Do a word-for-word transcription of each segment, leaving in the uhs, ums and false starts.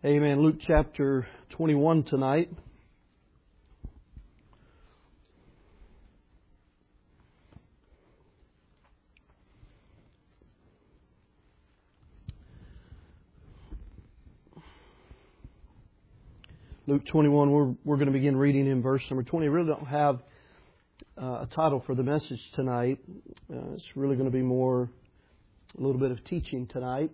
Amen. Luke chapter twenty-one tonight. Luke twenty-one, we're, we're going to begin reading in verse number twenty. I really don't have uh, a title for the message tonight. Uh, it's really going to be more a little bit of teaching tonight.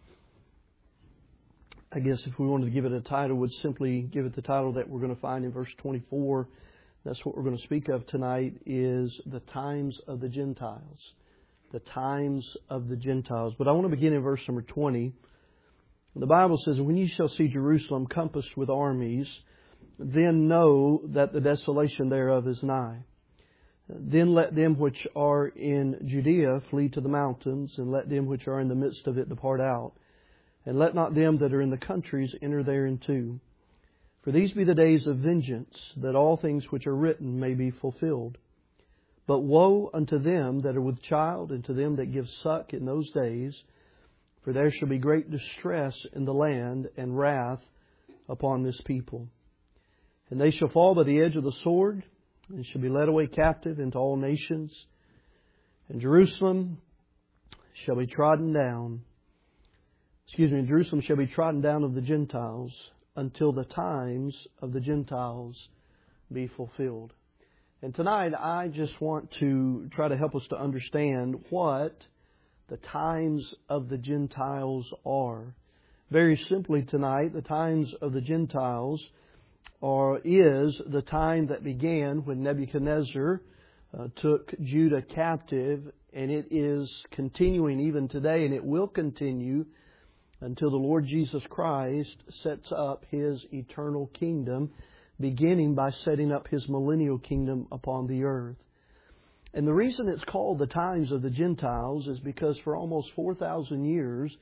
I guess if we wanted to give it a title, we'd simply give it the title that we're going to find in verse twenty-four. That's what we're going to speak of tonight, is the times of the Gentiles. The times of the Gentiles. But I want to begin in verse number twenty. The Bible says, "When you shall see Jerusalem compassed with armies, then know that the desolation thereof is nigh. Then let them which are in Judea flee to the mountains, and let them which are in the midst of it depart out. And let not them that are in the countries enter thereinto. For these be the days of vengeance, that all things which are written may be fulfilled. But woe unto them that are with child, and to them that give suck in those days, for there shall be great distress in the land, and wrath upon this people. And they shall fall by the edge of the sword, and shall be led away captive into all nations. And Jerusalem shall be trodden down. Excuse me, Jerusalem shall be trodden down of the Gentiles, until the times of the Gentiles be fulfilled." And tonight I just want to try to help us to understand what the times of the Gentiles are. Very simply tonight, the times of the Gentiles are is the time that began when Nebuchadnezzar uh, took Judah captive, and it is continuing even today, and it will continue until the Lord Jesus Christ sets up His eternal kingdom, beginning by setting up His millennial kingdom upon the earth. And the reason it's called the times of the Gentiles is because for almost four thousand years,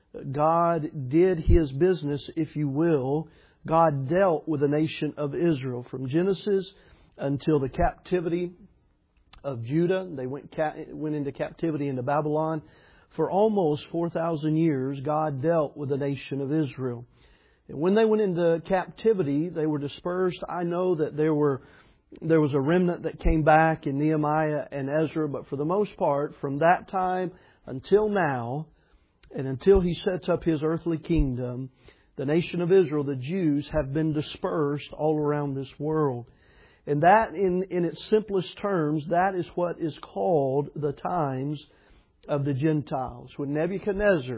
God did His business, if you will. God dealt with the nation of Israel from Genesis until the captivity of Judah. They went went into captivity into Babylon. For almost four thousand years, God dealt with the nation of Israel. And when they went into captivity, they were dispersed. I know that there were there was a remnant that came back in Nehemiah and Ezra, but for the most part, from that time until now, and until He sets up His earthly kingdom, the nation of Israel, the Jews, have been dispersed all around this world. And that, in, in its simplest terms, that is what is called the times of the Gentiles. When Nebuchadnezzar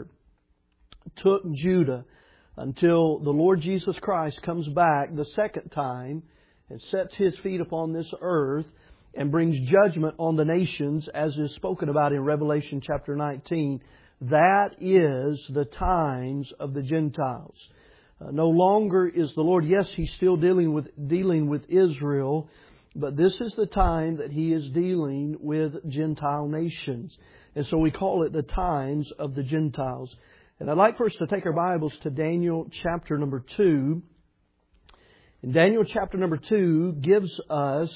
took Judah until the Lord Jesus Christ comes back the second time and sets His feet upon this earth and brings judgment on the nations, as is spoken about in Revelation chapter nineteen, that is the times of the Gentiles. Uh, no longer is the Lord, yes, He's still dealing with dealing with Israel, but this is the time that He is dealing with Gentile nations. And so we call it the times of the Gentiles. And I'd like for us to take our Bibles to Daniel chapter number two. And Daniel chapter number two gives us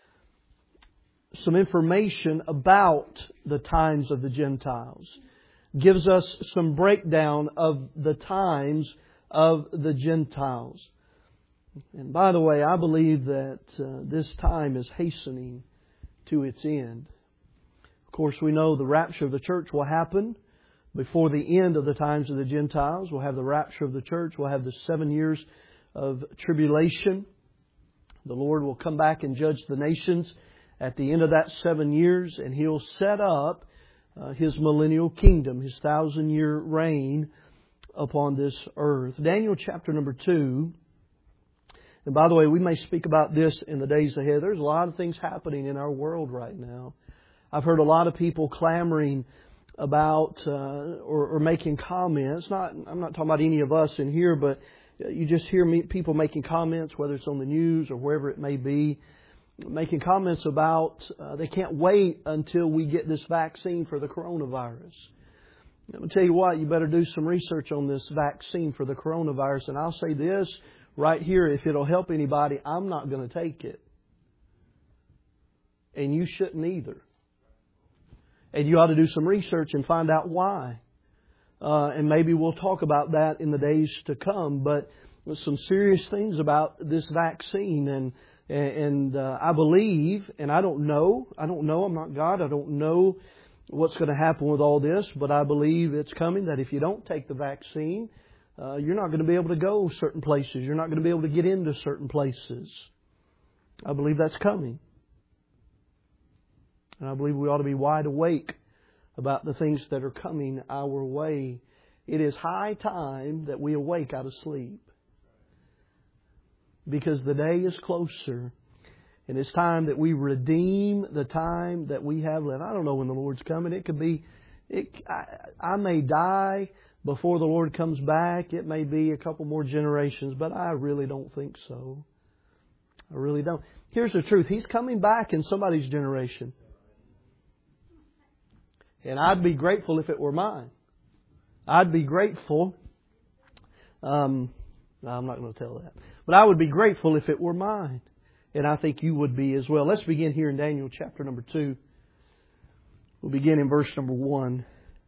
some information about the times of the Gentiles. Gives us some breakdown of the times of the Gentiles. And by the way, I believe that uh, this time is hastening to its end. Of course, we know the rapture of the church will happen before the end of the times of the Gentiles. We'll have the rapture of the church. We'll have the seven years of tribulation. The Lord will come back and judge the nations at the end of that seven years, and He'll set up uh, His millennial kingdom, His thousand-year reign upon this earth. Daniel chapter number two. And by the way, we may speak about this in the days ahead. There's a lot of things happening in our world right now. I've heard a lot of people clamoring about uh, or, or making comments. Not, I'm not talking about any of us in here, but you just hear me, people making comments, whether it's on the news or wherever it may be, making comments about uh, they can't wait until we get this vaccine for the coronavirus. I'm going to tell you what, you better do some research on this vaccine for the coronavirus. And I'll say this right here, if it'll help anybody, I'm not going to take it. And you shouldn't either. And you ought to do some research and find out why. Uh, and maybe we'll talk about that in the days to come. But some serious things about this vaccine. And, and uh, I believe, and I don't know, I don't know, I'm not God, I don't know what's going to happen with all this, but I believe it's coming that if you don't take the vaccine, uh, you're not going to be able to go certain places. You're not going to be able to get into certain places. I believe that's coming. And I believe we ought to be wide awake about the things that are coming our way. It is high time that we awake out of sleep, because the day is closer. And it's time that we redeem the time that we have left. I don't know when the Lord's coming. It could be, it, I, I may die before the Lord comes back. It may be a couple more generations, but I really don't think so. I really don't. Here's the truth. He's coming back in somebody's generation. And I'd be grateful if it were mine. I'd be grateful. Um, I'm not going to tell that. But I would be grateful if it were mine. And I think you would be as well. Let's begin here in Daniel chapter number two. We'll begin in verse number one.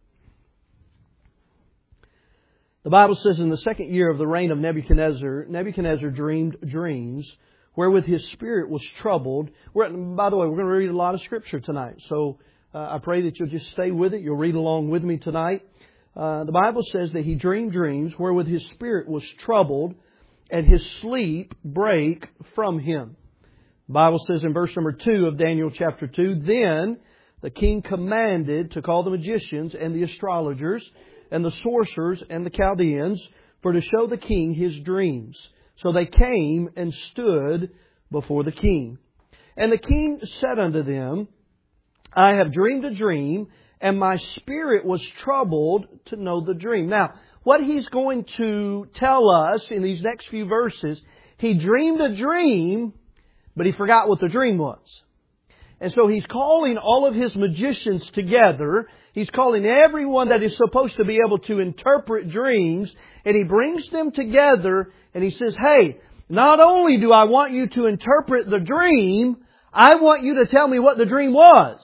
The Bible says, in the second year of the reign of Nebuchadnezzar, Nebuchadnezzar dreamed dreams, wherewith his spirit was troubled. We're, by the way, we're going to read a lot of Scripture tonight. So uh, I pray that you'll just stay with it. You'll read along with me tonight. Uh, the Bible says that he dreamed dreams, wherewith his spirit was troubled, and his sleep brake from him. The Bible says in verse number two of Daniel chapter two, then the king commanded to call the magicians and the astrologers and the sorcerers and the Chaldeans for to show the king his dreams. So they came and stood before the king. And the king said unto them, I have dreamed a dream, and my spirit was troubled to know the dream. Now, what he's going to tell us in these next few verses, he dreamed a dream, but he forgot what the dream was. And so he's calling all of his magicians together. He's calling everyone that is supposed to be able to interpret dreams. And he brings them together and he says, hey, not only do I want you to interpret the dream, I want you to tell me what the dream was.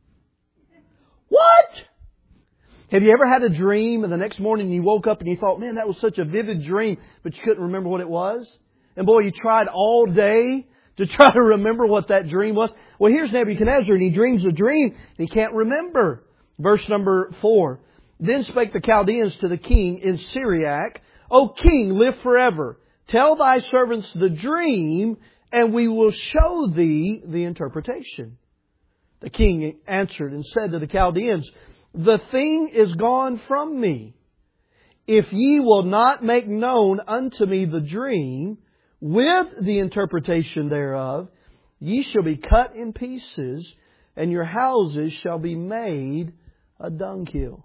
What? Have you ever had a dream and the next morning you woke up and you thought, man, that was such a vivid dream, but you couldn't remember what it was? And boy, you tried all day to try to remember what that dream was. Well, here's Nebuchadnezzar, and he dreams a dream, and he can't remember. Verse number four. Then spake the Chaldeans to the king in Syriac, O king, live forever. Tell thy servants the dream, and we will show thee the interpretation. The king answered and said to the Chaldeans, the thing is gone from me. If ye will not make known unto me the dream, with the interpretation thereof, ye shall be cut in pieces, and your houses shall be made a dunghill.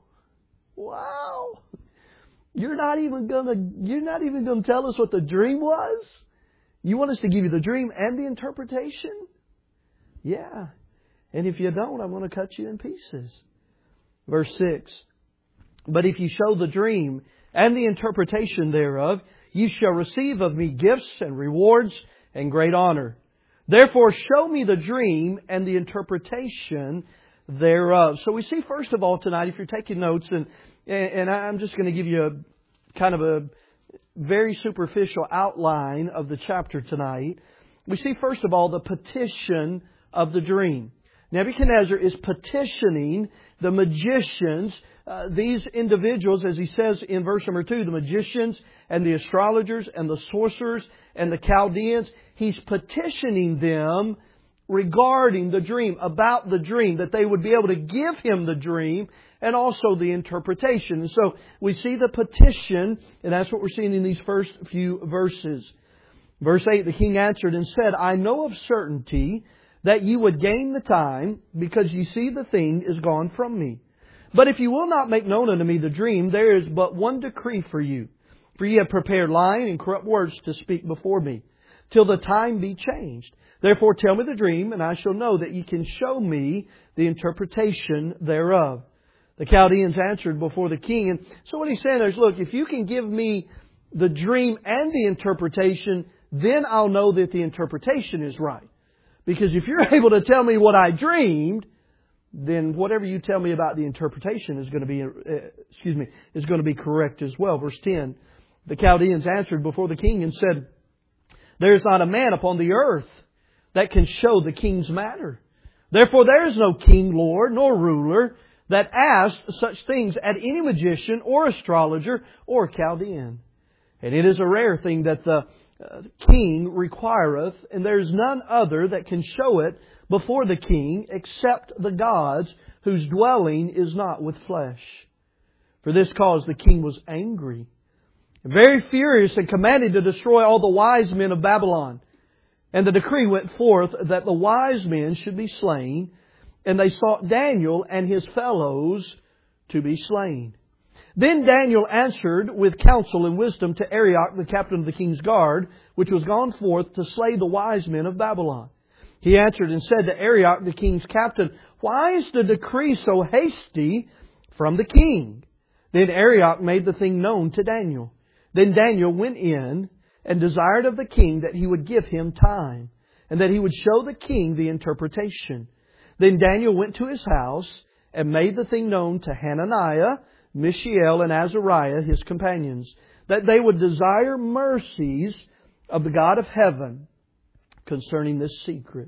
Wow! You're not even gonna, you're not even gonna tell us what the dream was? You want us to give you the dream and the interpretation? Yeah. And if you don't, I'm going to cut you in pieces. Verse six. But if you show the dream and the interpretation thereof, you shall receive of me gifts and rewards and great honor. Therefore, show me the dream and the interpretation thereof. So we see, first of all, tonight, if you're taking notes, and and I'm just going to give you a kind of a very superficial outline of the chapter tonight. We see, first of all, the petition of the dream. Nebuchadnezzar is petitioning the magicians, uh, these individuals, as he says in verse number two, the magicians and the astrologers and the sorcerers and the Chaldeans. He's petitioning them regarding the dream, about the dream, that they would be able to give him the dream and also the interpretation. And so we see the petition, and that's what we're seeing in these first few verses. Verse eight, the king answered and said, I know of certainty that you would gain the time, because ye see the thing is gone from me. But if you will not make known unto me the dream, there is but one decree for you. For ye have prepared lying and corrupt words to speak before me, till the time be changed. Therefore tell me the dream, and I shall know that ye can show me the interpretation thereof. The Chaldeans answered before the king. And so what he's saying there is, look, if you can give me the dream and the interpretation, then I'll know that the interpretation is right. Because if you're able to tell me what I dreamed, then whatever you tell me about the interpretation is going to be, uh, excuse me, is going to be correct as well. Verse ten, the Chaldeans answered before the king and said, there is not a man upon the earth that can show the king's matter. Therefore there is no king, lord, nor ruler that asked such things at any magician or astrologer or Chaldean. And it is a rare thing that the uh, king requireth, and there is none other that can show it before the king except the gods whose dwelling is not with flesh. For this cause the king was angry, and very furious, and commanded to destroy all the wise men of Babylon. And the decree went forth that the wise men should be slain, and they sought Daniel and his fellows to be slain. Then Daniel answered with counsel and wisdom to Arioch, the captain of the king's guard, which was gone forth to slay the wise men of Babylon. He answered and said to Arioch, the king's captain, why is the decree so hasty from the king? Then Arioch made the thing known to Daniel. Then Daniel went in and desired of the king that he would give him time, and that he would show the king the interpretation. Then Daniel went to his house and made the thing known to Hananiah, Mishael, and Azariah, his companions, that they would desire mercies of the God of heaven concerning this secret,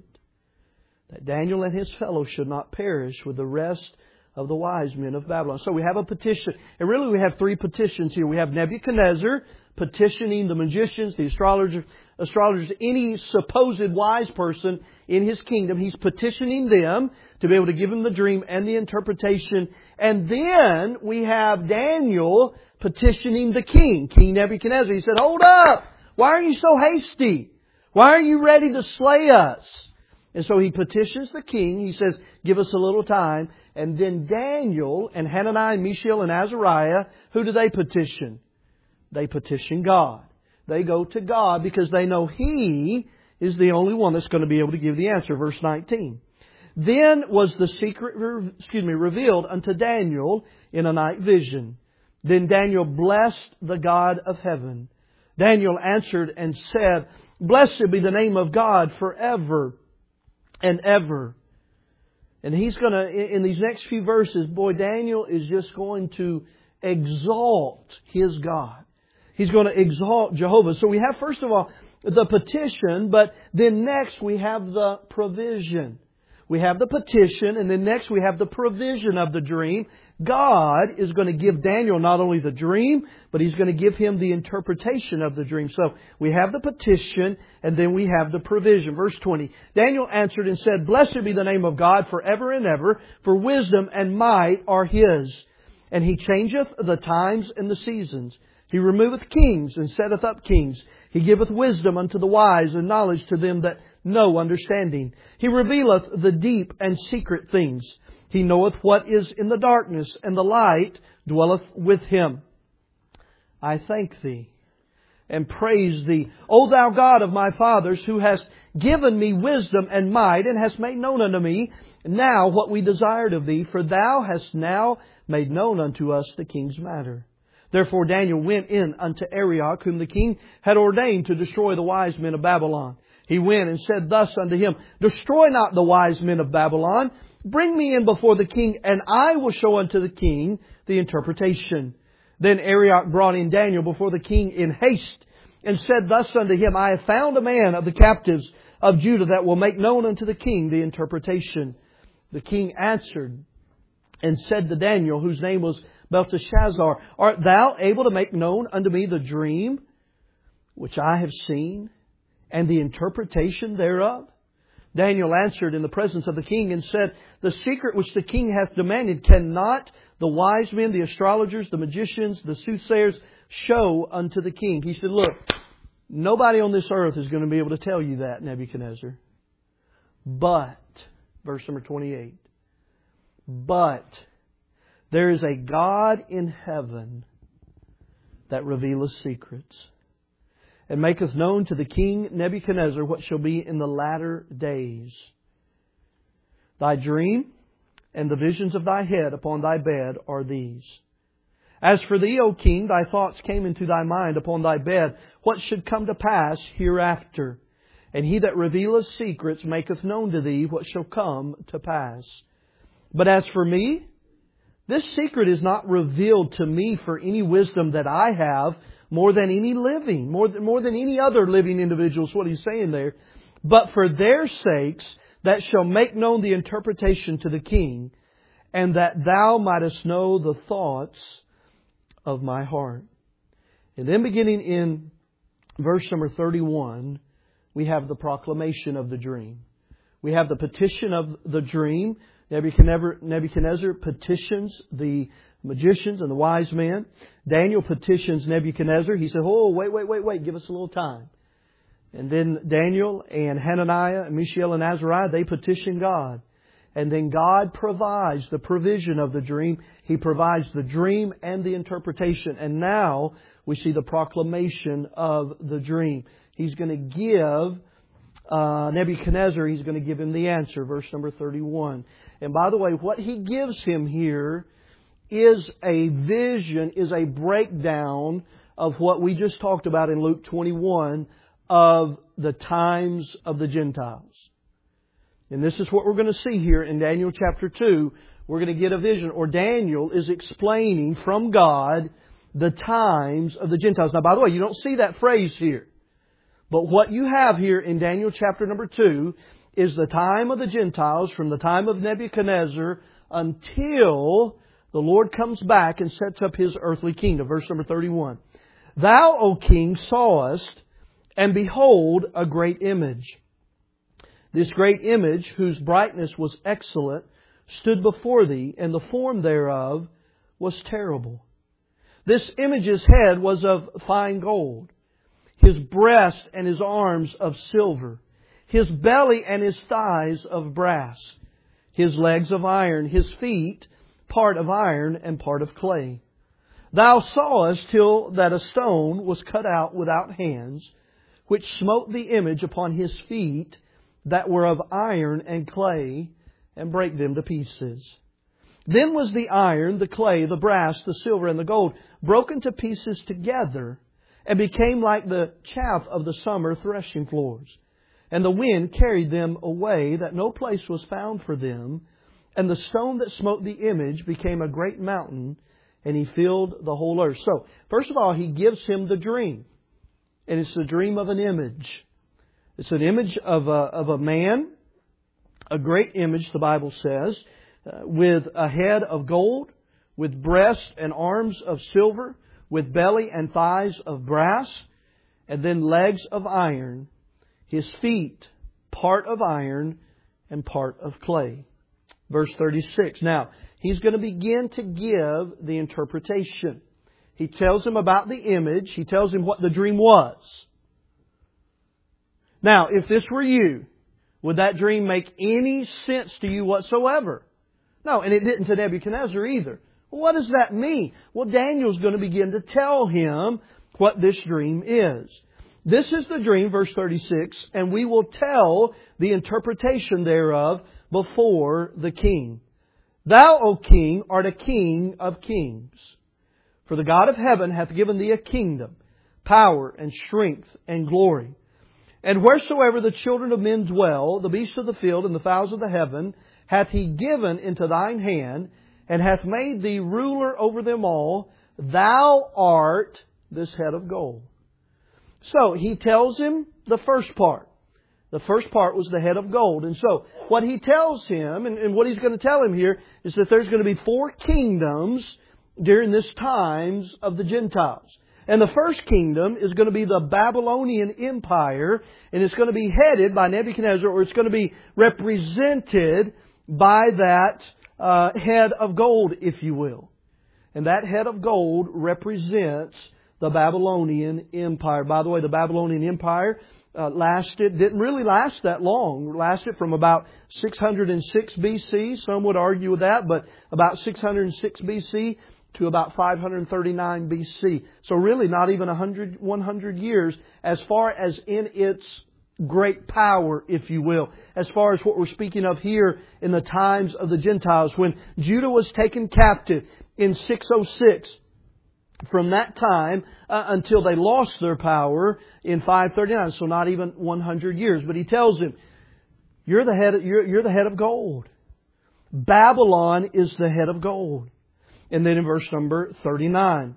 that Daniel and his fellows should not perish with the rest of the wise men of Babylon. So we have a petition. And really we have three petitions here. We have Nebuchadnezzar petitioning the magicians, the astrologers, astrologers, any supposed wise person in his kingdom. He's petitioning them to be able to give him the dream and the interpretation. And then we have Daniel petitioning the king, King Nebuchadnezzar. He said, hold up! Why are you so hasty? Why are you ready to slay us? And so he petitions the king. He says, give us a little time. And then Daniel and Hananiah, Mishael, and Azariah, who do they petition? They petition God. They go to God because they know He is the only one that's going to be able to give the answer. Verse nineteen. Then was the secret, excuse me, revealed unto Daniel in a night vision. Then Daniel blessed the God of heaven. Daniel answered and said, blessed be the name of God forever and ever. And he's going to, in these next few verses, boy, Daniel is just going to exalt his God. He's going to exalt Jehovah. So we have, first of all, the petition, but then next we have the provision. We have the petition, and then next we have the provision of the dream. God is going to give Daniel not only the dream, but He's going to give him the interpretation of the dream. So we have the petition, and then we have the provision. Verse twenty. Daniel answered and said, blessed be the name of God forever and ever, for wisdom and might are His. And He changeth the times and the seasons. He removeth kings and setteth up kings. He giveth wisdom unto the wise and knowledge to them that know understanding. He revealeth the deep and secret things. He knoweth what is in the darkness, and the light dwelleth with Him. I thank Thee and praise Thee, O Thou God of my fathers, who hast given me wisdom and might, and hast made known unto me now what we desired of Thee, for Thou hast now made known unto us the king's matter. Therefore Daniel went in unto Arioch, whom the king had ordained to destroy the wise men of Babylon. He went and said thus unto him, destroy not the wise men of Babylon. Bring me in before the king, and I will show unto the king the interpretation. Then Arioch brought in Daniel before the king in haste, and said thus unto him, I have found a man of the captives of Judah that will make known unto the king the interpretation. The king answered and said to Daniel, whose name was Belteshazzar, art thou able to make known unto me the dream which I have seen, and the interpretation thereof? Daniel answered in the presence of the king and said, the secret which the king hath demanded cannot the wise men, the astrologers, the magicians, the soothsayers show unto the king. He said, look, nobody on this earth is going to be able to tell you that, Nebuchadnezzar. But, verse number twenty-eight, but there is a God in heaven that revealeth secrets, and maketh known to the king Nebuchadnezzar what shall be in the latter days. Thy dream and the visions of thy head upon thy bed are these. As for thee, O king, thy thoughts came into thy mind upon thy bed, what should come to pass hereafter. And he that revealeth secrets maketh known to thee what shall come to pass. But as for me, this secret is not revealed to me for any wisdom that I have more than any living, more than, more than any other living individuals, what he's saying there, but for their sakes that shall make known the interpretation to the king, and that thou mightest know the thoughts of my heart. And then beginning in verse number thirty-one, we have the proclamation of the dream. We have the petition of the dream. Nebuchadnezzar, Nebuchadnezzar petitions the magicians and the wise men. Daniel petitions Nebuchadnezzar. He said, oh, wait, wait, wait, wait, give us a little time. And then Daniel and Hananiah and Mishael and Azariah, they petition God. And then God provides the provision of the dream. He provides the dream and the interpretation. And now we see the proclamation of the dream. He's going to give uh, Nebuchadnezzar, he's going to give him the answer. Verse number thirty-one. And by the way, what he gives him here is a vision, is a breakdown of what we just talked about in Luke twenty-one of the times of the Gentiles. And this is what we're going to see here in Daniel chapter two. We're going to get a vision, or Daniel is explaining from God the times of the Gentiles. Now, by the way, you don't see that phrase here. But what you have here in Daniel chapter number two is the time of the Gentiles from the time of Nebuchadnezzar until the Lord comes back and sets up His earthly kingdom. Verse number thirty-one. Thou, O king, sawest, and behold, a great image. This great image, whose brightness was excellent, stood before thee, and the form thereof was terrible. This image's head was of fine gold, his breast and his arms of silver, his belly and his thighs of brass, his legs of iron, his feet part of iron and part of clay. Thou sawest till that a stone was cut out without hands, which smote the image upon his feet that were of iron and clay, and brake them to pieces. Then was the iron, the clay, the brass, the silver, and the gold broken to pieces together, and became like the chaff of the summer threshing floors. And the wind carried them away, that no place was found for them. And the stone that smote the image became a great mountain, and he filled the whole earth. So, first of all, he gives him the dream. And it's the dream of an image. It's an image of a, of a man, a great image, the Bible says, uh, with a head of gold, with breast and arms of silver, with belly and thighs of brass, and then legs of iron, his feet part of iron and part of clay. Verse thirty-six. Now, he's going to begin to give the interpretation. He tells him about the image. He tells him what the dream was. Now, if this were you, would that dream make any sense to you whatsoever? No, and it didn't to Nebuchadnezzar either. Well, what does that mean? Well, Daniel's going to begin to tell him what this dream is. This is the dream, verse thirty-six, and we will tell the interpretation thereof before the king. Thou, O king, art a king of kings. For the God of heaven hath given thee a kingdom, power and strength and glory. And wheresoever the children of men dwell, the beasts of the field and the fowls of the heaven, hath He given into thine hand, and hath made thee ruler over them all. Thou art this head of gold. So, He tells him the first part. The first part was the head of gold. And so, what He tells him, and, and what He's going to tell him here, is that there's going to be four kingdoms during this times of the Gentiles. And the first kingdom is going to be the Babylonian Empire, and it's going to be headed by Nebuchadnezzar, or it's going to be represented by that uh, head of gold, if you will. And that head of gold represents the Babylonian Empire. By the way, the Babylonian Empire uh, lasted, didn't really last that long. It lasted from about six hundred six B C. Some would argue with that, but about six hundred six B C to about five hundred thirty-nine B C. So really not even one hundred, one hundred years as far as in its great power, if you will. As far as what we're speaking of here in the times of the Gentiles, when Judah was taken captive in six oh six. From that time uh, until they lost their power in five thirty-nine. So not even one hundred years. But He tells him, you're the head, you're, you're the head of gold. Babylon is the head of gold. And then in verse number thirty-nine.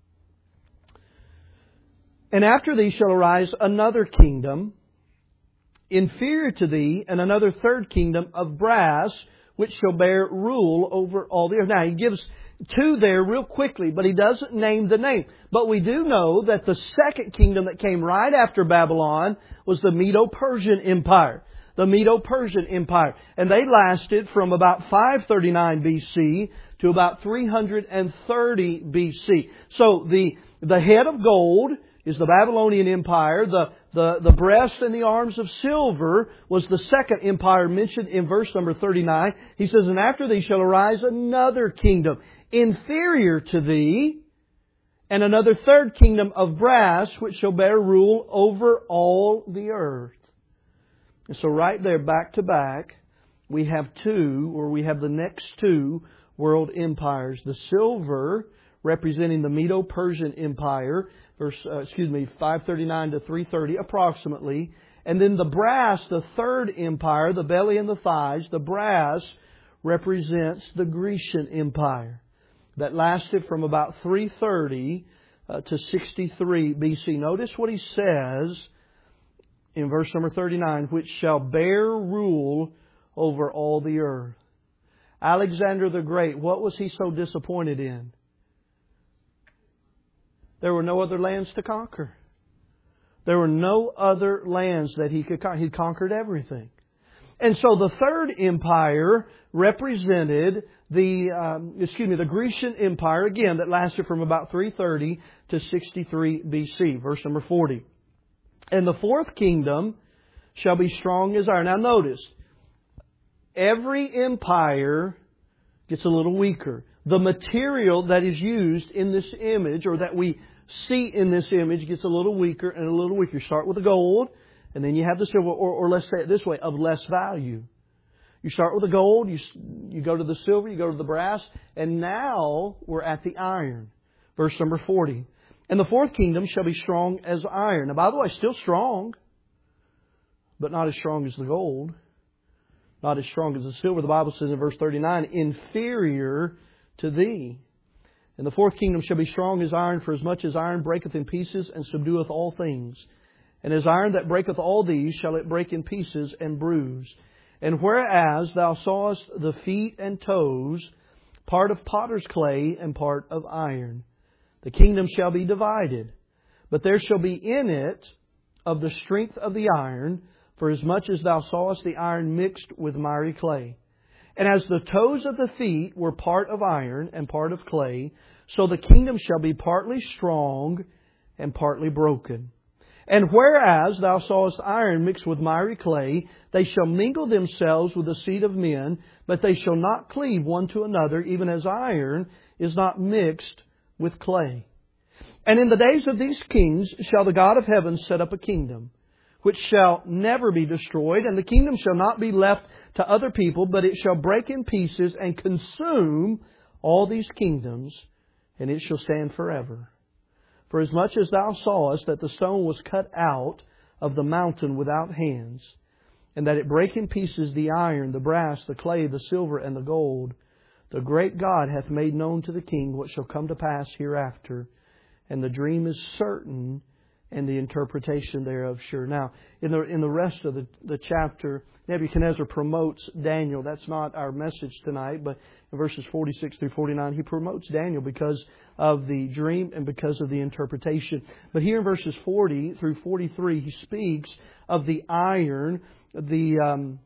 And after thee shall arise another kingdom, inferior to thee, and another third kingdom of brass, which shall bear rule over all the earth. Now, he gives two there real quickly, but he doesn't name the name. But we do know that the second kingdom that came right after Babylon was the Medo-Persian Empire. The Medo-Persian Empire. And they lasted from about five thirty-nine B C to about three hundred thirty B C. So the, the head of gold is the Babylonian Empire. The, the, the breast and the arms of silver was the second empire mentioned in verse number thirty-nine. He says, and after thee shall arise another kingdom inferior to thee, and another third kingdom of brass, which shall bear rule over all the earth. And so right there, back to back, we have two, or we have the next two world empires. The silver, representing the Medo-Persian Empire, verse, uh, excuse me, five thirty-nine to three thirty approximately. And then the brass, the third empire, the belly and the thighs, the brass represents the Grecian Empire that lasted from about three thirty uh, to sixty-three B C. Notice what he says in verse number thirty-nine, which shall bear rule over all the earth. Alexander the Great, what was he so disappointed in? There were no other lands to conquer. There were no other lands that he could conquer. He conquered everything. And so the third empire represented the, um, excuse me, the Grecian Empire, again, that lasted from about three thirty to sixty-three B C, verse number forty. And the fourth kingdom shall be strong as iron. Now notice, every empire gets a little weaker. The material that is used in this image, or that we see in this image, gets a little weaker and a little weaker. You start with the gold, and then you have the silver, or, or let's say it this way, of less value. You start with the gold, you, you go to the silver, you go to the brass, and now we're at the iron. Verse number forty. And the fourth kingdom shall be strong as iron. Now, by the way, still strong, but not as strong as the gold. Not as strong as the silver. The Bible says in verse thirty-nine, inferior to thee. And the fourth kingdom shall be strong as iron, for as much as iron breaketh in pieces and subdueth all things. And as iron that breaketh all these shall it break in pieces and bruise. And whereas thou sawest the feet and toes, part of potter's clay and part of iron, the kingdom shall be divided, but there shall be in it of the strength of the iron, for as much as thou sawest the iron mixed with miry clay. And as the toes of the feet were part of iron and part of clay, so the kingdom shall be partly strong and partly broken. And whereas thou sawest iron mixed with miry clay, they shall mingle themselves with the seed of men, but they shall not cleave one to another, even as iron is not mixed with clay. And in the days of these kings shall the God of heaven set up a kingdom, which shall never be destroyed, and the kingdom shall not be left to other people, but it shall break in pieces and consume all these kingdoms, and it shall stand forever. For as much as thou sawest that the stone was cut out of the mountain without hands, and that it brake in pieces the iron, the brass, the clay, the silver, and the gold, the great God hath made known to the king what shall come to pass hereafter, and the dream is certain, and the interpretation thereof sure. Now, in the in the rest of the, the chapter, Nebuchadnezzar promotes Daniel. That's not our message tonight, but in verses forty-six through forty-nine, he promotes Daniel because of the dream and because of the interpretation. But here in verses forty through forty-three, he speaks of the iron, the um,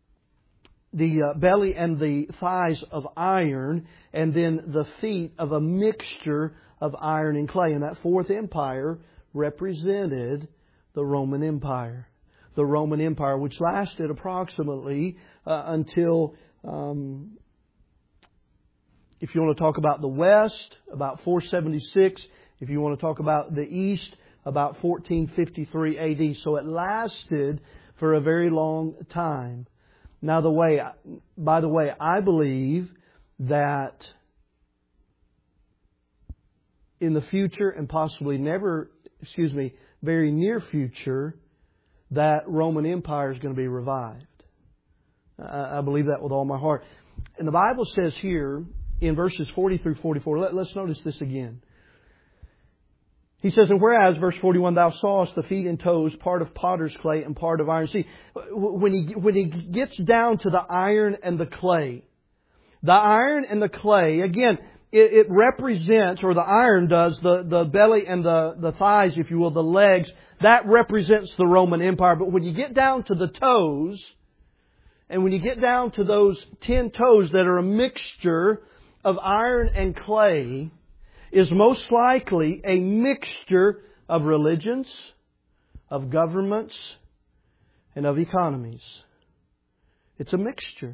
the uh, belly and the thighs of iron, and then the feet of a mixture of iron and clay. And that fourth empire represented the Roman Empire. The Roman Empire, which lasted approximately uh, until, um, if you want to talk about the West, about four seventy-six. If you want to talk about the East, about fourteen fifty-three A D. So it lasted for a very long time. Now, the way, by the way, I believe that in the future and possibly never, excuse me, very near future, that Roman Empire is going to be revived. I, I believe that with all my heart. And the Bible says here in verses forty through forty-four, let, let's notice this again. He says, and whereas, verse forty-one, thou sawest the feet and toes, part of potter's clay and part of iron. See, when he, when he gets down to the iron and the clay, the iron and the clay, again, it, it represents, or the iron does, the, the belly and the, the thighs, if you will, the legs, that represents the Roman Empire. But when you get down to the toes, and when you get down to those ten toes that are a mixture of iron and clay, is most likely a mixture of religions, of governments, and of economies. It's a mixture.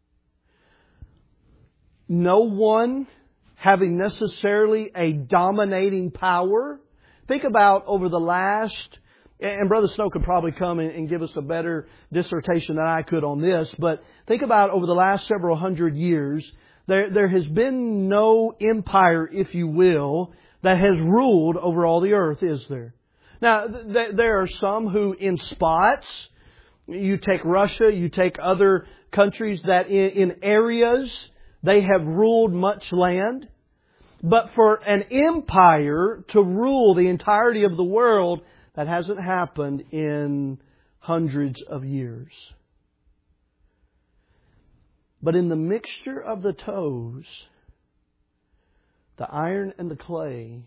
No one having necessarily a dominating power. Think about over the last, and Brother Snow could probably come and give us a better dissertation than I could on this, but think about over the last several hundred years, There, there has been no empire, if you will, that has ruled over all the earth, is there? Now, th- there are some who, in spots, you take Russia, you take other countries that in, in areas, they have ruled much land. But for an empire to rule the entirety of the world, that hasn't happened in hundreds of years. But in the mixture of the toes, the iron and the clay,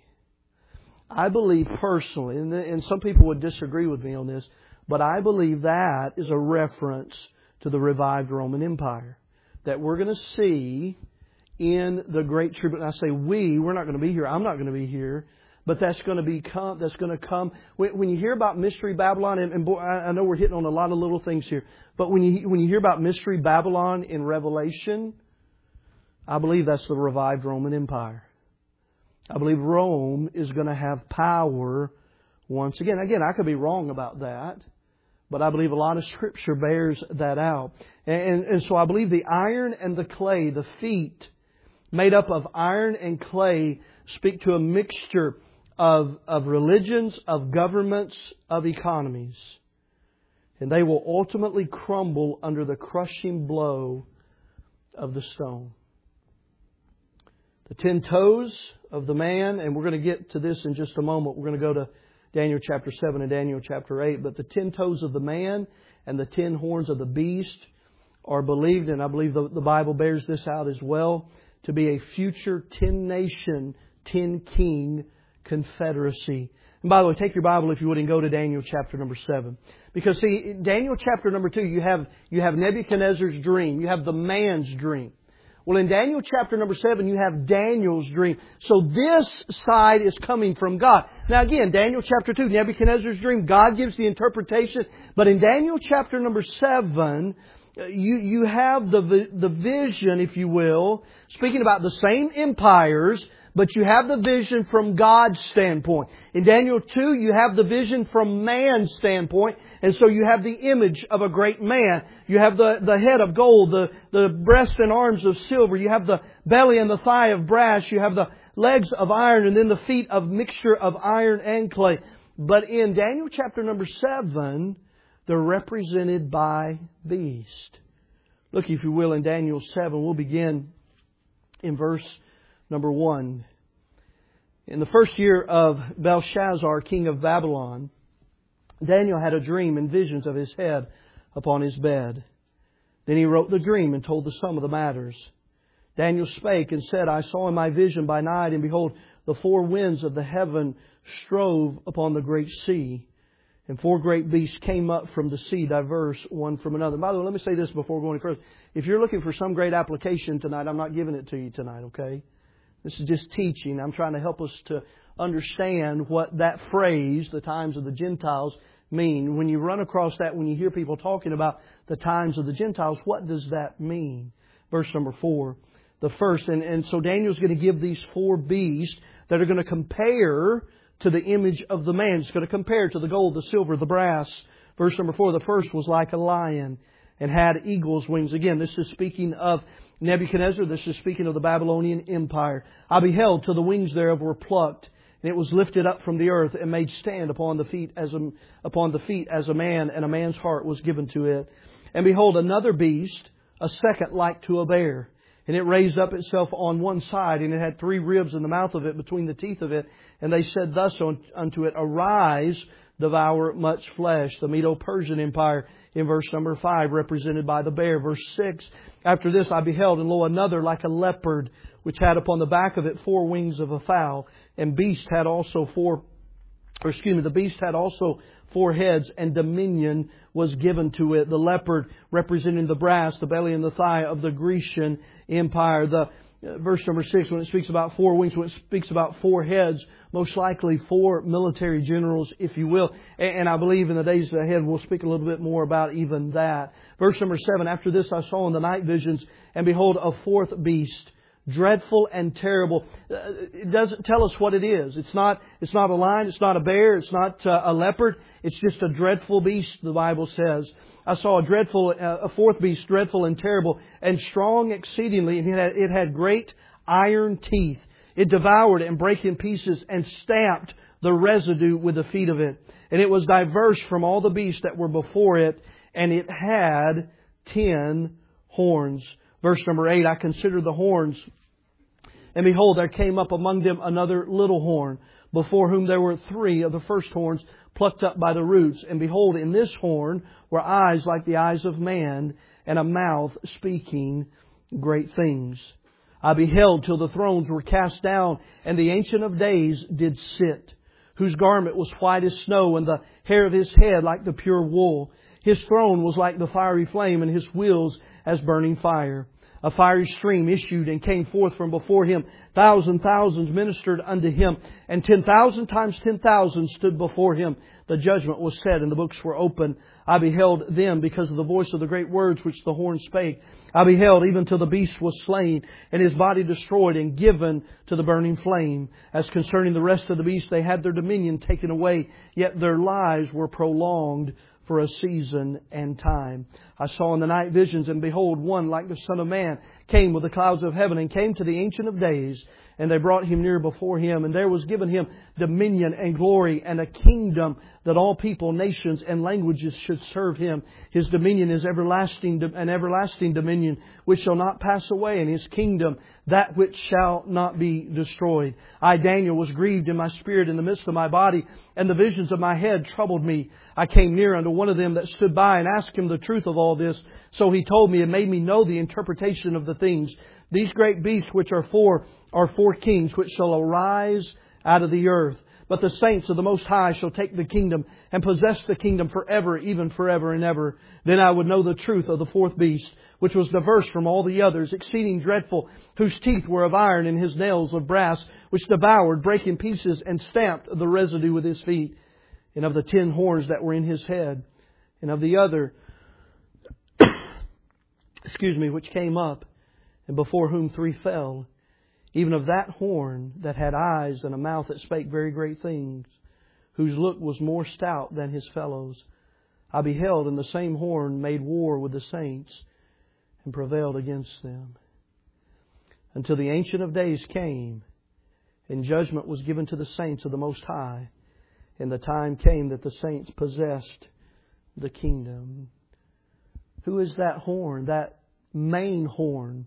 I believe personally, and, and some people would disagree with me on this, but I believe that is a reference to the revived Roman Empire that we're going to see in the Great Tribulation. I say we, we're not going to be here. I'm not going to be here. But that's going to be come, that's going to come. When you hear about Mystery Babylon, and, and boy, I know we're hitting on a lot of little things here, but when you when you hear about Mystery Babylon in Revelation, I believe that's the revived Roman Empire. I believe Rome is going to have power once again. Again, I could be wrong about that, but I believe a lot of Scripture bears that out. And, and, and so I believe the iron and the clay, the feet made up of iron and clay, speak to a mixture Of, of religions, of governments, of economies. And they will ultimately crumble under the crushing blow of the stone. The ten toes of the man, and we're going to get to this in just a moment. We're going to go to Daniel chapter seven and Daniel chapter eight. But the ten toes of the man and the ten horns of the beast are believed, and I believe the, the Bible bears this out as well, to be a future ten-nation, ten-king confederacy. And by the way, take your Bible, if you would, and go to Daniel chapter number seven. Because see, in Daniel chapter number two, you have, you have Nebuchadnezzar's dream. You have the man's dream. Well, in Daniel chapter number seven, you have Daniel's dream. So this side is coming from God. Now again, Daniel chapter two, Nebuchadnezzar's dream, God gives the interpretation. But in Daniel chapter number seven, you, you have the, the vision, if you will, speaking about the same empires, but you have the vision from God's standpoint. In Daniel two, you have the vision from man's standpoint. And so you have the image of a great man. You have the, the head of gold, the, the breast and arms of silver. You have the belly and the thigh of brass. You have the legs of iron, and then the feet of mixture of iron and clay. But in Daniel chapter number seven, they're represented by beast. Look, if you will, in Daniel seven, we'll begin in verse number one. In the first year of Belshazzar, king of Babylon, Daniel had a dream and visions of his head upon his bed. Then he wrote the dream and told the sum of the matters. Daniel spake and said, I saw in my vision by night, and behold, the four winds of the heaven strove upon the great sea. And four great beasts came up from the sea, diverse one from another. By the way, let me say this before going further. If you're looking for some great application tonight, I'm not giving it to you tonight, okay? This is just teaching. I'm trying to help us to understand what that phrase, the times of the Gentiles, mean. When you run across that, when you hear people talking about the times of the Gentiles, what does that mean? Verse number four. The first, and, and so Daniel's going to give these four beasts that are going to compare to the image of the man. It's going to compare to the gold, the silver, the brass. Verse number four, the first was like a lion and had eagle's wings. Again, this is speaking of Nebuchadnezzar. This is speaking of the Babylonian Empire. I beheld till the wings thereof were plucked, and it was lifted up from the earth and made stand upon the feet as a, upon the feet as a man, and a man's heart was given to it. And behold, another beast a second like to a bear. And it raised up itself on one side, and it had three ribs in the mouth of it, between the teeth of it. And they said thus unto it, Arise, devour much flesh. The Medo-Persian Empire in verse number five, represented by the bear. Verse six, After this I beheld, and lo, another like a leopard, which had upon the back of it four wings of a fowl. And beast had also four, or excuse me, the beast had also four heads, and dominion was given to it. The leopard representing the brass, the belly and the thigh of the Grecian Empire. The uh, verse number six, when it speaks about four wings, when it speaks about four heads, most likely four military generals, if you will. And, and I believe in the days ahead we'll speak a little bit more about even that. Verse number seven, After this I saw in the night visions, and behold, a fourth beast, dreadful and terrible. It doesn't tell us what it is. It's not, it's not a lion. It's not a bear. It's not a leopard. It's just a dreadful beast, the Bible says. I saw a dreadful, a fourth beast, dreadful and terrible, and strong exceedingly. And it had, it had great iron teeth. It devoured and brake in pieces and stamped the residue with the feet of it. And it was diverse from all the beasts that were before it. And it had ten horns. Verse number eight, I considered the horns, and behold, there came up among them another little horn, before whom there were three of the first horns plucked up by the roots. And behold, in this horn were eyes like the eyes of man, and a mouth speaking great things. I beheld till the thrones were cast down, and the Ancient of Days did sit, whose garment was white as snow, and the hair of his head like the pure wool. His throne was like the fiery flame, and his wheels as burning fire. A fiery stream issued and came forth from before Him. Thousand thousands ministered unto Him, and ten thousand times ten thousand stood before Him. The judgment was said, and the books were opened. I beheld them because of the voice of the great words which the horn spake. I beheld even till the beast was slain, and his body destroyed and given to the burning flame. As concerning the rest of the beasts, they had their dominion taken away, yet their lives were prolonged for a season and time. I saw in the night visions, and behold, one like the Son of Man came with the clouds of heaven, and came to the Ancient of Days, and they brought Him near before Him. And there was given Him dominion and glory and a kingdom, that all people, nations, and languages should serve Him. His dominion is everlasting, an everlasting dominion which shall not pass away, and His kingdom that which shall not be destroyed. I, Daniel, was grieved in my spirit in the midst of my body, and the visions of my head troubled me. I came near unto one of them that stood by, and asked him the truth of all this. So he told me, and made me know the interpretation of the things. These great beasts which are four are four kings which shall arise out of the earth. But the saints of the Most High shall take the kingdom, and possess the kingdom forever, even forever and ever. Then I would know the truth of the fourth beast, which was diverse from all the others, exceeding dreadful, whose teeth were of iron, and his nails of brass, which devoured, brake in pieces, and stamped the residue with his feet. And of the ten horns that were in his head, and of the other, excuse me, which came up, and before whom three fell, even of that horn that had eyes and a mouth that spake very great things, whose look was more stout than his fellows. I beheld, and the same horn made war with the saints, and prevailed against them, until the Ancient of Days came, and judgment was given to the saints of the Most High, and the time came that the saints possessed the kingdom. Who is that horn, that main horn?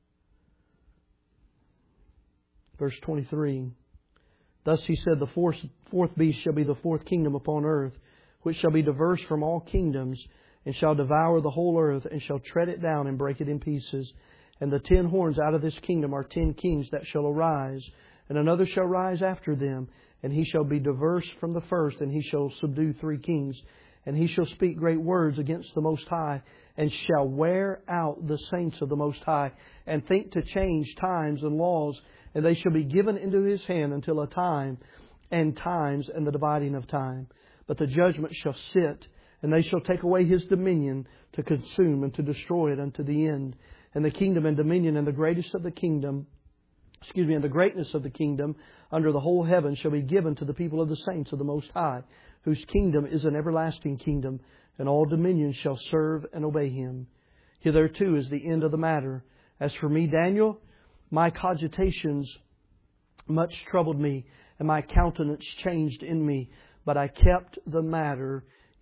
Verse twenty-three. Thus He said, the fourth, fourth beast shall be the fourth kingdom upon earth, which shall be diverse from all kingdoms, and shall devour the whole earth, and shall tread it down and break it in pieces. And the ten horns out of this kingdom are ten kings that shall arise, and another shall rise after them, and he shall be diverse from the first, and he shall subdue three kings. And he shall speak great words against the Most High, and shall wear out the saints of the Most High, and think to change times and laws, and they shall be given into his hand until a time and times and the dividing of time. But the judgment shall sit, and they shall take away his dominion to consume and to destroy it unto the end. And the kingdom and dominion and the greatest of the kingdom, excuse me, and the greatness of the kingdom under the whole heaven shall be given to the people of the saints of the Most High, whose kingdom is an everlasting kingdom, and all dominions shall serve and obey him. Hitherto is the end of the matter. As for me, Daniel, my cogitations much troubled me, and my countenance changed in me, but I kept the matter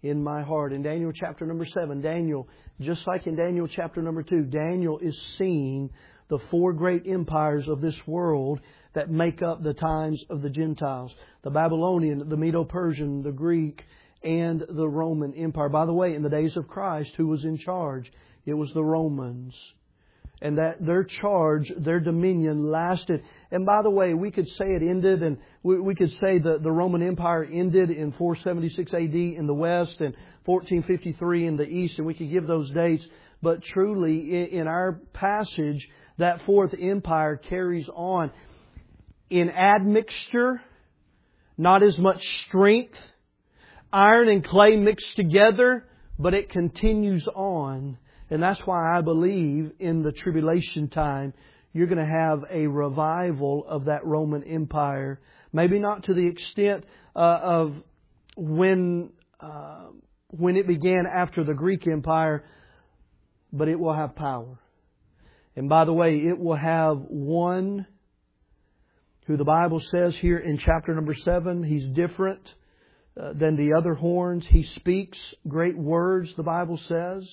in my heart. In Daniel chapter number seven, Daniel, just like in Daniel chapter number two, Daniel is seeing the four great empires of this world that make up the times of the Gentiles. The Babylonian, the Medo-Persian, the Greek, and the Roman Empire. By the way, in the days of Christ, who was in charge? It was the Romans. And that their charge, their dominion lasted. And by the way, we could say it ended, and we, we could say that the Roman Empire ended in four seventy-six A D in the West and fourteen fifty-three in the East, and we could give those dates. But truly, in, in our passage, that fourth empire carries on in admixture, not as much strength, iron and clay mixed together, but it continues on. And that's why I believe in the tribulation time, you're going to have a revival of that Roman Empire. Maybe not to the extent uh, of when uh, when it began after the Greek Empire, but it will have power. And by the way, it will have one who the Bible says here in chapter number seven, he's different uh, than the other horns. He speaks great words, the Bible says.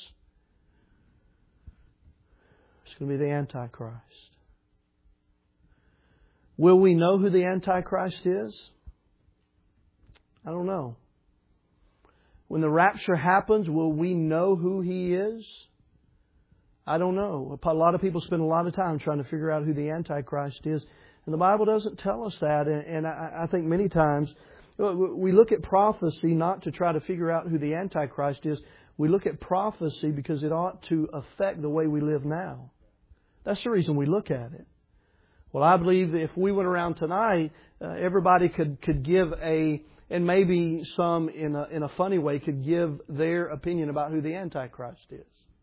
It's going to be the Antichrist. Will we know who the Antichrist is? I don't know. When the rapture happens, will we know who he is? I don't know. A lot of people spend a lot of time trying to figure out who the Antichrist is. And the Bible doesn't tell us that. And I think many times we look at prophecy not to try to figure out who the Antichrist is. We look at prophecy because it ought to affect the way we live now. That's the reason we look at it. Well, I believe if we went around tonight, uh, everybody could, could give a, and maybe some in a, in a funny way, could give their opinion about who the Antichrist is.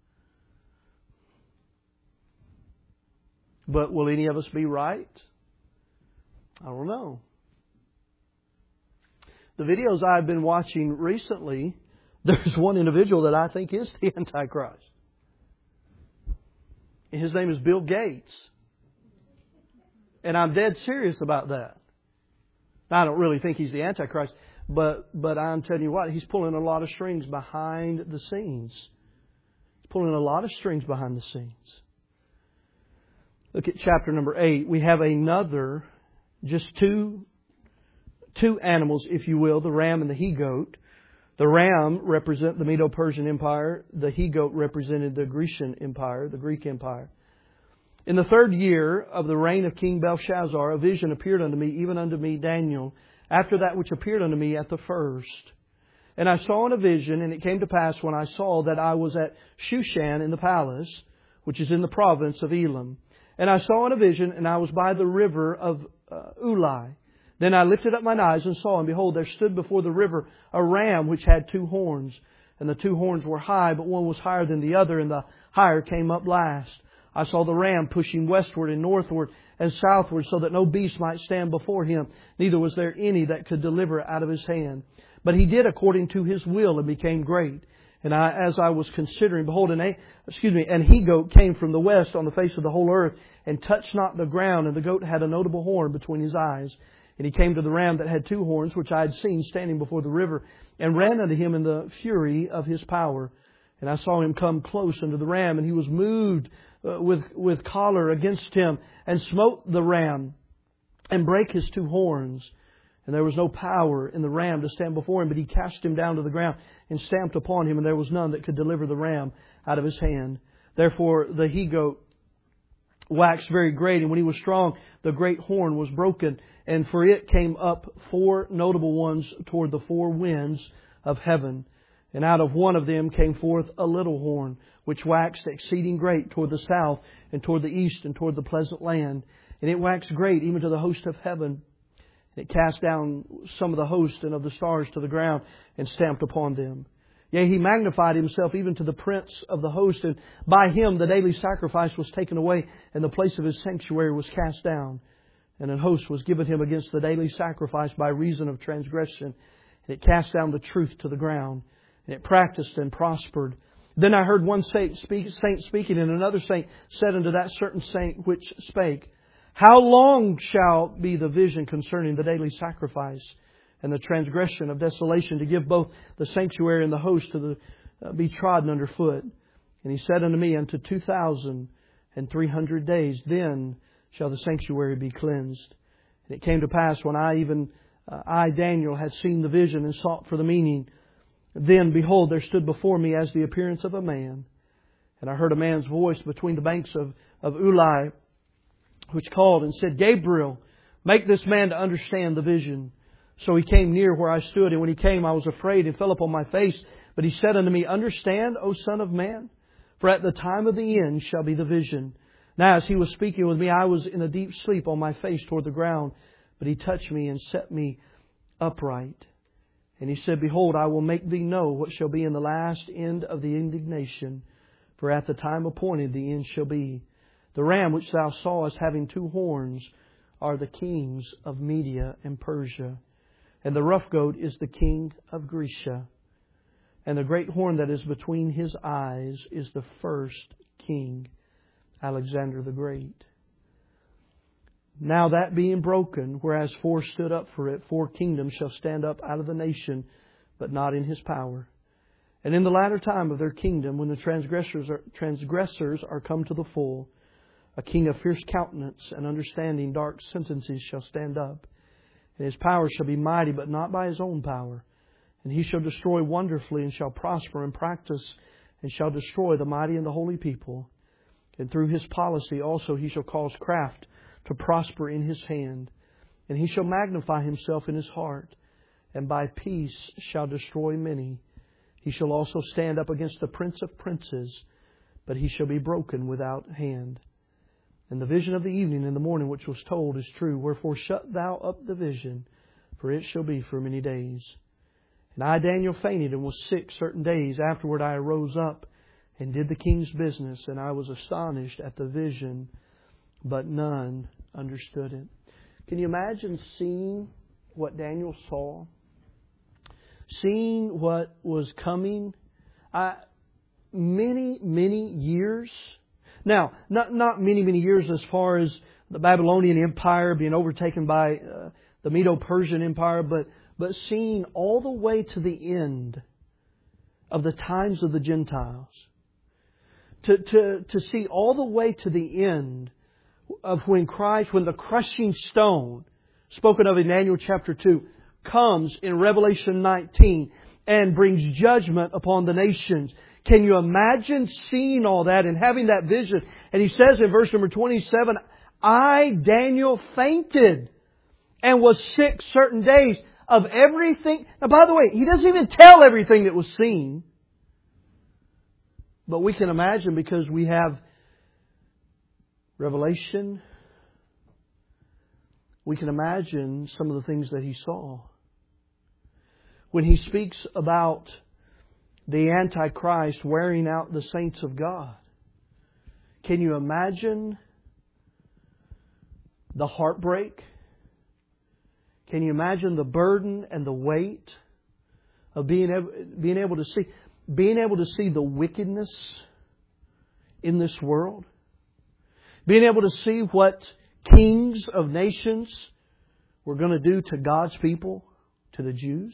But will any of us be right? I don't know. The videos I've been watching recently, there's one individual that I think is the Antichrist. His name is Bill Gates. And I'm dead serious about that. Now, I don't really think he's the Antichrist, but, but I'm telling you what, he's pulling a lot of strings behind the scenes. He's pulling a lot of strings behind the scenes. Look at chapter number eight. We have another, just two, two animals, if you will, the ram and the he-goat. The ram represented the Medo-Persian Empire. The he-goat represented the Grecian Empire, the Greek Empire. In the third year of the reign of King Belshazzar, a vision appeared unto me, even unto me, Daniel, after that which appeared unto me at the first. And I saw in a vision, and it came to pass when I saw that I was at Shushan in the palace, which is in the province of Elam. And I saw in a vision, and I was by the river of uh, Ulai. Then I lifted up mine eyes and saw, and behold, there stood before the river a ram which had two horns. And the two horns were high, but one was higher than the other, and the higher came up last. I saw the ram pushing westward and northward and southward, so that no beast might stand before him. Neither was there any that could deliver out of his hand. But he did according to his will, and became great. And I, as I was considering, behold, an a, excuse me, an he-goat came from the west on the face of the whole earth, and touched not the ground. And the goat had a notable horn between his eyes. And he came to the ram that had two horns, which I had seen standing before the river, and ran unto him in the fury of his power. And I saw him come close unto the ram, and he was moved uh, with, with choler against him, and smote the ram, and brake his two horns. And there was no power in the ram to stand before him, but he cast him down to the ground, and stamped upon him, and there was none that could deliver the ram out of his hand. Therefore the he-goat waxed very great, and when he was strong, the great horn was broken, and for it came up four notable ones toward the four winds of heaven. And out of one of them came forth a little horn, which waxed exceeding great toward the south, and toward the east, and toward the pleasant land. And it waxed great even to the host of heaven. And it cast down some of the host and of the stars to the ground, and stamped upon them. Yea, he magnified himself even to the prince of the host, and by him the daily sacrifice was taken away, and the place of his sanctuary was cast down. And an host was given him against the daily sacrifice by reason of transgression. And it cast down the truth to the ground. And it practiced and prospered. Then I heard one saint, speak, saint speaking, and another saint said unto that certain saint which spake, How long shall be the vision concerning the daily sacrifice? and the transgression of desolation, to give both the sanctuary and the host to the, uh, be trodden under foot. And He said unto me, unto two thousand and three hundred days, then shall the sanctuary be cleansed. And it came to pass, when I even, uh, I Daniel, had seen the vision and sought for the meaning, then, behold, there stood before me as the appearance of a man. And I heard a man's voice between the banks of, of Ulai, which called and said, Gabriel, make this man to understand the vision. So he came near where I stood, and when he came, I was afraid and fell upon my face. But he said unto me, Understand, O Son of Man, for at the time of the end shall be the vision. Now as he was speaking with me, I was in a deep sleep on my face toward the ground. But He touched me and set me upright. And He said, Behold, I will make thee know what shall be in the last end of the indignation. For at the time appointed the end shall be. The ram which thou sawest having two horns are the kings of Media and Persia. And the rough goat is the king of Grecia. And the great horn that is between his eyes is the first king, Alexander the Great. Now that being broken, whereas four stood up for it, four kingdoms shall stand up out of the nation, but not in his power. And in the latter time of their kingdom, when the transgressors are, transgressors are come to the full, a king of fierce countenance and understanding dark sentences shall stand up. And his power shall be mighty, but not by his own power. And he shall destroy wonderfully, and shall prosper and practice, and shall destroy the mighty and the holy people. And through his policy also he shall cause craft to prosper in his hand. And he shall magnify himself in his heart, and by peace shall destroy many. He shall also stand up against the prince of princes, but he shall be broken without hand. And the vision of the evening and the morning which was told is true. Wherefore shut thou up the vision, for it shall be for many days. And I, Daniel, fainted and was sick certain days. Afterward I arose up and did the king's business, and I was astonished at the vision, but none understood it. Can you imagine seeing what Daniel saw? Seeing what was coming? I, many, many years. Now, not, not many, many years as far as the Babylonian Empire being overtaken by uh, the Medo-Persian Empire, but, but seeing all the way to the end of the times of the Gentiles. To, to, to see all the way to the end of when Christ, when the crushing stone, spoken of in Daniel chapter two, comes in Revelation nineteen and brings judgment upon the nations. Can you imagine seeing all that and having that vision? And he says in verse number twenty-seven, I, Daniel, fainted and was sick certain days of everything. Now, by the way, he doesn't even tell everything that was seen. But we can imagine, because we have Revelation, we can imagine some of the things that he saw. When he speaks about the Antichrist wearing out the saints of God, can you imagine the heartbreak? Can you imagine the burden and the weight of being able, being able to see, being able to see the wickedness in this world? Being able to see what kings of nations were going to do to God's people, to the Jews.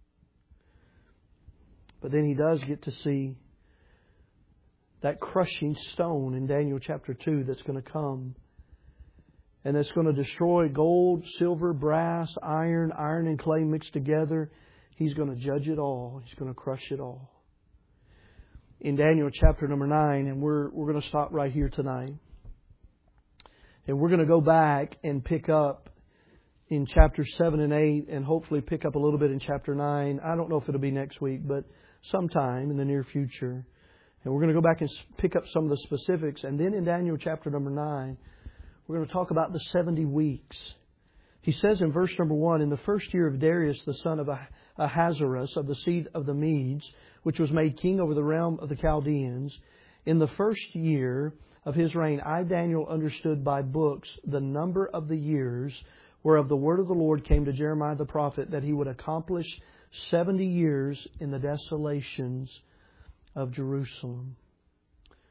But then he does get to see that crushing stone in Daniel chapter two that's going to come. And that's going to destroy gold, silver, brass, iron, iron and clay mixed together. He's going to judge it all. He's going to crush it all. In Daniel chapter number nine, and we're we're going to stop right here tonight. And we're going to go back and pick up in chapter seven and eight, and hopefully pick up a little bit in chapter nine. I don't know if it'll be next week, but sometime in the near future. And we're going to go back and pick up some of the specifics. And then in Daniel chapter number nine, we're going to talk about the seventy weeks. He says in verse number one, in the first year of Darius, the son of Ahasuerus, of the seed of the Medes, which was made king over the realm of the Chaldeans, in the first year of his reign, I, Daniel, understood by books the number of the years whereof the word of the Lord came to Jeremiah the prophet, that he would accomplish seventy years in the desolations of Jerusalem.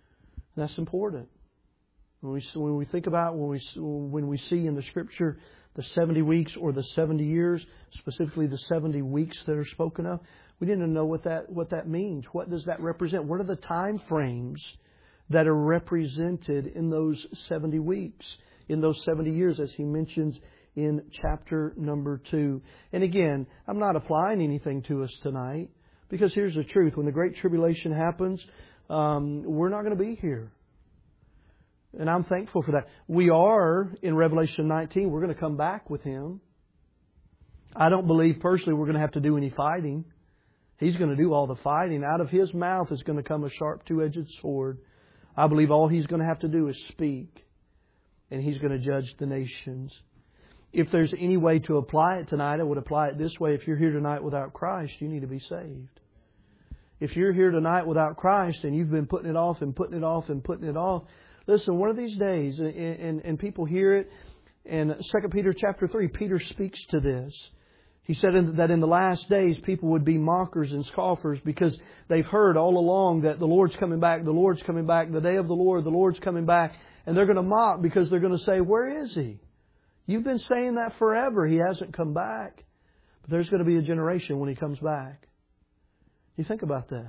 And that's important. When we, when we think about, when we, when we see in the Scripture the seventy weeks or the seventy years, specifically the seventy weeks that are spoken of. We didn't know what that what that means. What does that represent? What are the time frames that are represented in those seventy weeks, in those seventy years, as he mentions in chapter number two? And again, I'm not applying anything to us tonight, because here's the truth. When the Great Tribulation happens, um, we're not going to be here. And I'm thankful for that. We are, in Revelation nineteen, we're going to come back with Him. I don't believe personally we're going to have to do any fighting. He's going to do all the fighting. Out of His mouth is going to come a sharp two-edged sword. I believe all He's going to have to do is speak. And He's going to judge the nations. If there's any way to apply it tonight, I would apply it this way. If you're here tonight without Christ, you need to be saved. If you're here tonight without Christ and you've been putting it off and putting it off and putting it off, listen, one of these days, and, and, and people hear it, and Second Peter chapter three, Peter speaks to this. He said that in the last days people would be mockers and scoffers because they've heard all along that the Lord's coming back, the Lord's coming back, the day of the Lord, the Lord's coming back. And they're going to mock because they're going to say, where is He? You've been saying that forever. He hasn't come back. But there's going to be a generation when He comes back. You think about that.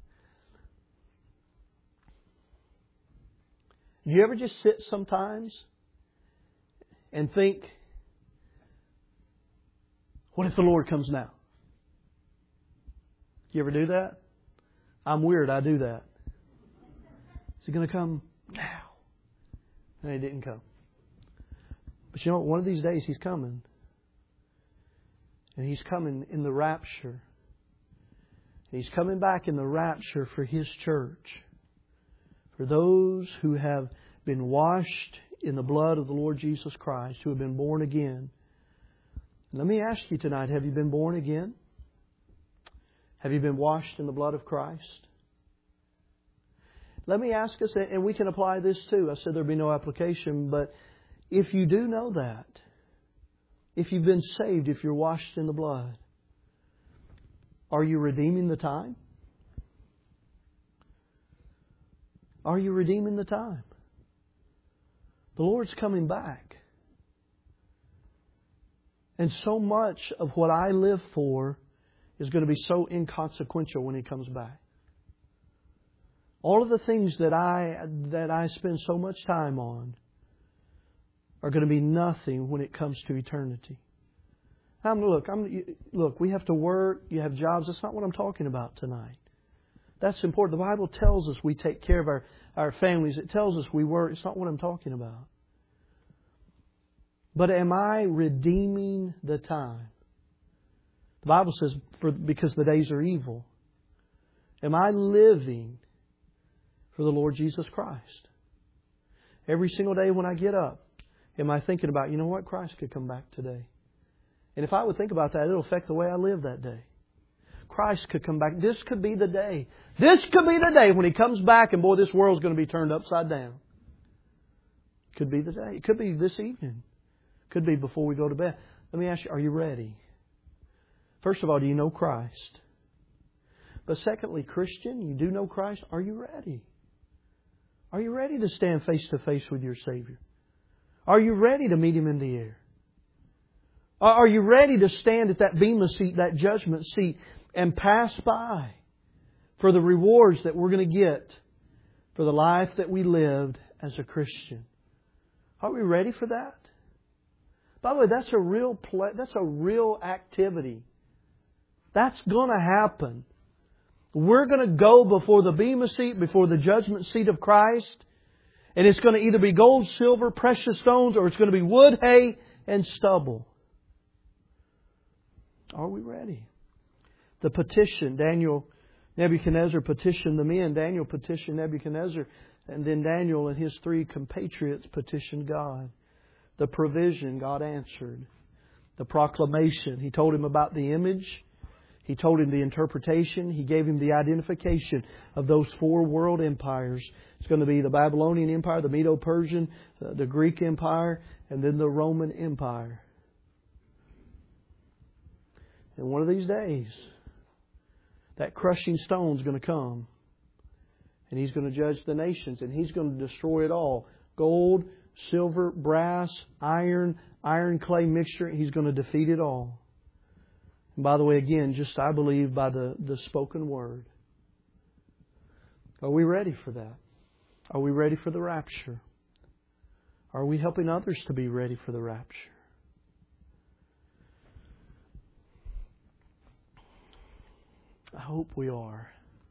Do you ever just sit sometimes and think, what if the Lord comes now? You ever do that? I'm weird. I do that. Is He going to come now? And He didn't come. But you know what? One of these days He's coming. And He's coming in the rapture. He's coming back in the rapture for His church. For those who have been washed in the blood of the Lord Jesus Christ, who have been born again. Let me ask you tonight, have you been born again? Have you been washed in the blood of Christ? Let me ask us, and we can apply this too. I said there'd be no application, but if you do know that, if you've been saved, if you're washed in the blood, are you redeeming the time? Are you redeeming the time? The Lord's coming back. And so much of what I live for is going to be so inconsequential when He comes back. All of the things that I that I spend so much time on are going to be nothing when it comes to eternity. I'm, look, I'm, look, we have to work, you have jobs. That's not what I'm talking about tonight. That's important. The Bible tells us we take care of our, our families. It tells us we work. It's not what I'm talking about. But am I redeeming the time? The Bible says, for, because the days are evil. Am I living for the Lord Jesus Christ? Every single day when I get up, am I thinking about, you know what, Christ could come back today? And if I would think about that, it'll affect the way I live that day. Christ could come back. This could be the day. This could be the day when He comes back and boy, this world's going to be turned upside down. Could be the day. It could be this evening. Could be before we go to bed. Let me ask you, are you ready? First of all, do you know Christ? But secondly, Christian, you do know Christ. Are you ready? Are you ready to stand face to face with your Savior? Are you ready to meet Him in the air? Are you ready to stand at that bema seat, that judgment seat, and pass by for the rewards that we're going to get for the life that we lived as a Christian? Are we ready for that? By the way, that's a real play, that's a real activity. That's going to happen. We're going to go before the bema seat, before the judgment seat of Christ, and it's going to either be gold, silver, precious stones, or it's going to be wood, hay, and stubble. Are we ready? The petition, Daniel, Nebuchadnezzar petitioned the men. Daniel petitioned Nebuchadnezzar. And then Daniel and his three compatriots petitioned God. The provision, God answered. The proclamation, He told him about the image. He told him the interpretation. He gave him the identification of those four world empires. It's going to be the Babylonian Empire, the Medo-Persian, the Greek Empire, and then the Roman Empire. And one of these days, that crushing stone is going to come. And He's going to judge the nations. And He's going to destroy it all. Gold, silver, brass, iron, iron clay mixture. He's going to defeat it all. And by the way, again, just I believe by the, the spoken word. Are we ready for that? Are we ready for the rapture? Are we helping others to be ready for the rapture? I hope we are.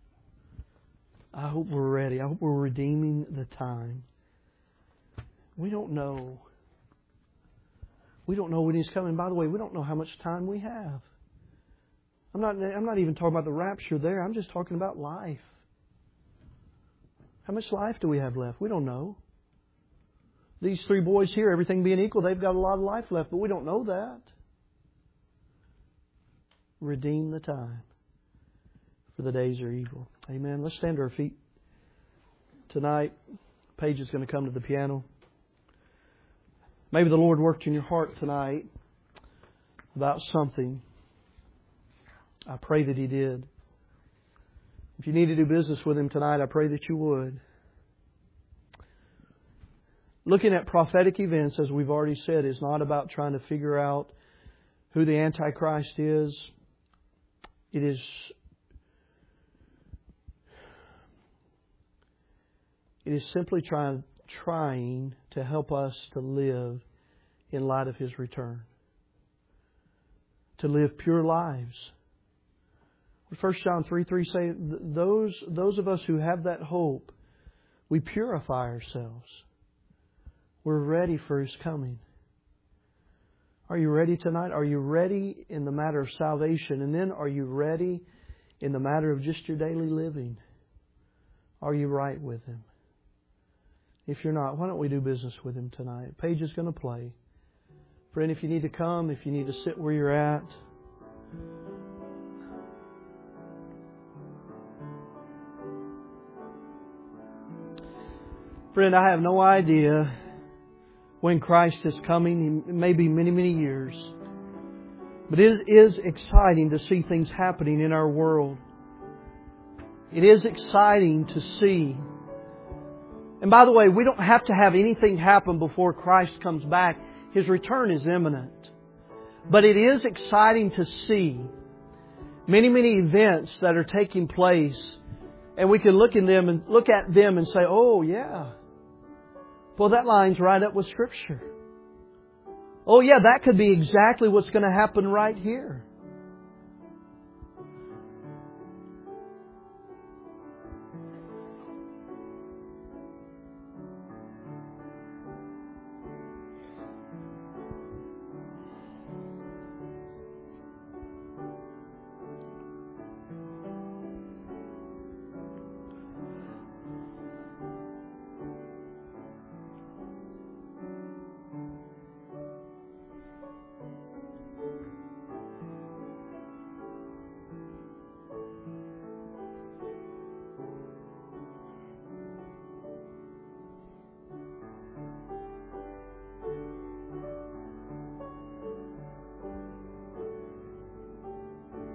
I hope we're ready. I hope we're redeeming the time. We don't know. We don't know when He's coming. By the way, we don't know how much time we have. I'm not, I'm not even talking about the rapture there. I'm just talking about life. How much life do we have left? We don't know. These three boys here, everything being equal, they've got a lot of life left, but we don't know that. Redeem the time, for the days are evil. Amen. Let's stand to our feet. Tonight, Paige is going to come to the piano. Maybe the Lord worked in your heart tonight about something. I pray that He did. If you need to do business with Him tonight, I pray that you would. Looking at prophetic events, as we've already said, is not about trying to figure out who the Antichrist is. It is It is simply trying, trying to help us to live in light of His return. To live pure lives. First John three three say, those, those of us who have that hope, we purify ourselves. We're ready for His coming. Are you ready tonight? Are you ready in the matter of salvation? And then are you ready in the matter of just your daily living? Are you right with Him? If you're not, why don't we do business with Him tonight? Paige is going to play. Friend, if you need to come, if you need to sit where you're at, friend, I have no idea when Christ is coming. It may be many, many years. But it is exciting to see things happening in our world. It is exciting to see. And by the way, we don't have to have anything happen before Christ comes back. His return is imminent. But it is exciting to see many, many events that are taking place. And we can look in them and look at them and say, oh yeah. Well, that lines right up with Scripture. Oh yeah, that could be exactly what's going to happen right here.